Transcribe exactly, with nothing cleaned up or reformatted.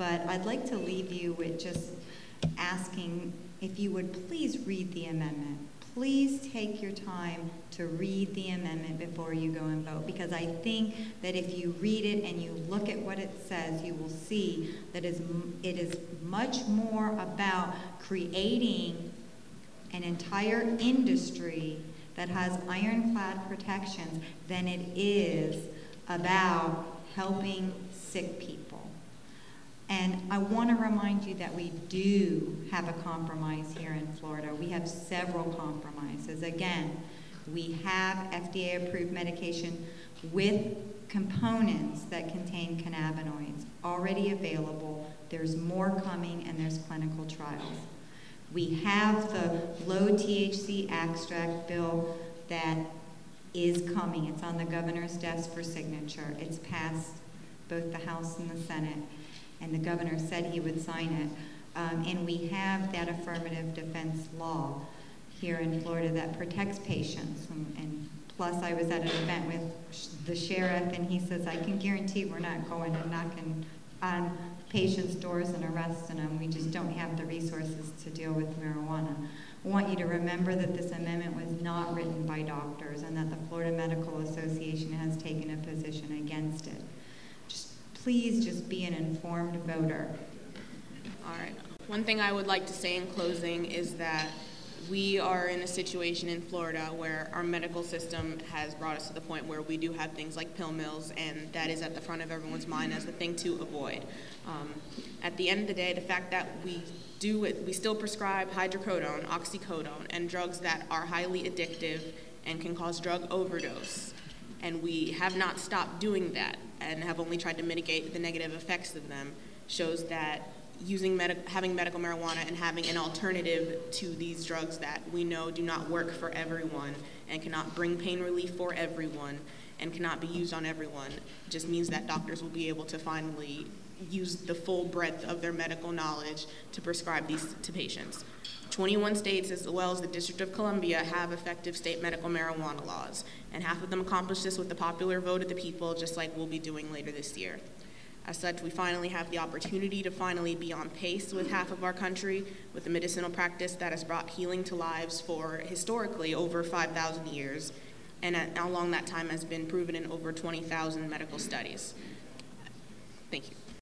But I'd like to leave you with just asking if you would please read the amendment. Please take your time to read the amendment before you go and vote, because I think that if you read it and you look at what it says, you will see that it is much more about creating an entire industry that has ironclad protections than it is about helping sick people. And I want to remind you that we do have a compromise here in Florida. We have several compromises. Again, we have F D A-approved medication with components that contain cannabinoids already available. There's more coming, and there's clinical trials. We have the low T H C extract bill that is coming. It's on the governor's desk for signature. It's passed both the House and the Senate, and the governor said he would sign it. Um, and we have that affirmative defense law here in Florida that protects patients. And, and plus, I was at an event with the sheriff, and he says, I can guarantee we're not going and knocking on patients' doors and arresting them. We just don't have the resources to deal with marijuana. I want you to remember that this amendment was not written by doctors, and that the Florida Medical Association has taken a position against it. Just please just be an informed voter. All right. One thing I would like to say in closing is that we are in a situation in Florida where our medical system has brought us to the point where we do have things like pill mills, and that is at the front of everyone's mind as the thing to avoid. Um, at the end of the day, the fact that we do it, we still prescribe hydrocodone, oxycodone, and drugs that are highly addictive and can cause drug overdose, and we have not stopped doing that and have only tried to mitigate the negative effects of them, shows that using med- having medical marijuana and having an alternative to these drugs that we know do not work for everyone and cannot bring pain relief for everyone and cannot be used on everyone just means that doctors will be able to finally use the full breadth of their medical knowledge to prescribe these to patients. twenty-one states, as well as the District of Columbia, have effective state medical marijuana laws, and half of them accomplish this with the popular vote of the people, just like we'll be doing later this year. As such, we finally have the opportunity to finally be on pace with half of our country with a medicinal practice that has brought healing to lives for historically over five thousand years, and along that time has been proven in over twenty thousand medical studies. Thank you.